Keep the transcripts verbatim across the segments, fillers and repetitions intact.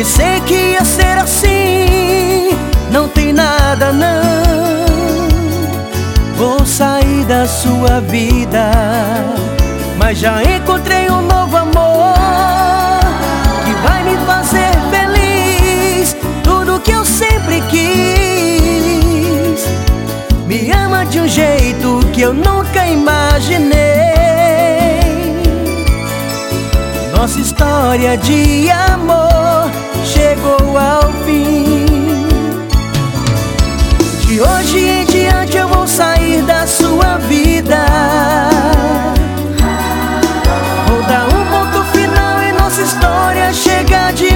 pensei que ia ser assim, não tem nada não. Vou sair da sua vida, mas já encontrei um novo amor que vai me fazer feliz, tudo que eu sempre quis. Me ama de um jeito que eu nunca imaginei. Nossa história de amor chegou ao fim. De hoje em diante eu vou sair da sua vida. Vou dar um ponto final e nossa história chega de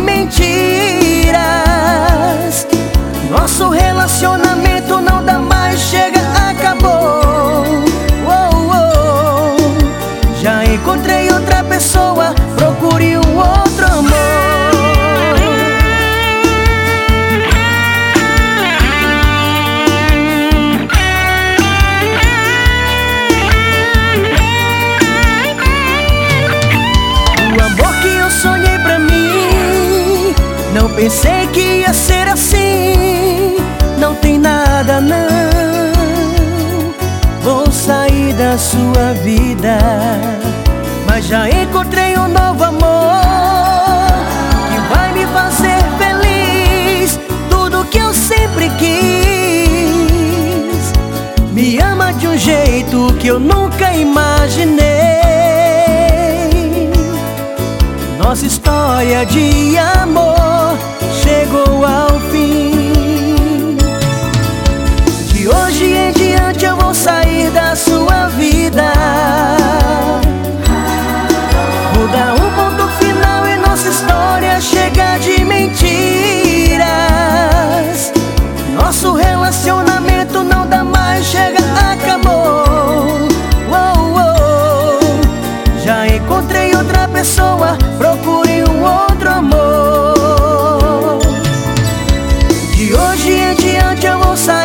mentiras. Nosso relacionamento não dá mais, chega, acabou. Oh, oh. Já encontrei outra pessoa, procure um outro amor. O amor que eu sonhei pra mim, não pensei que ia ser assim, não tem nada não. Vou sair da sua vida, mas já encontrei um novo amor que vai me fazer feliz, tudo que eu sempre quis. Me ama de um jeito que eu nunca imaginei. Nossa história de amor chegou ao fim. De hoje em diante eu vou sair da sua vida. Vou dar um ponto final e nossa história chega de mentiras. Nosso relacionamento não dá mais, chega, acabou. Oh, oh. Já encontrei outra pessoa, procure um outro amor. De hoje em diante eu vou sair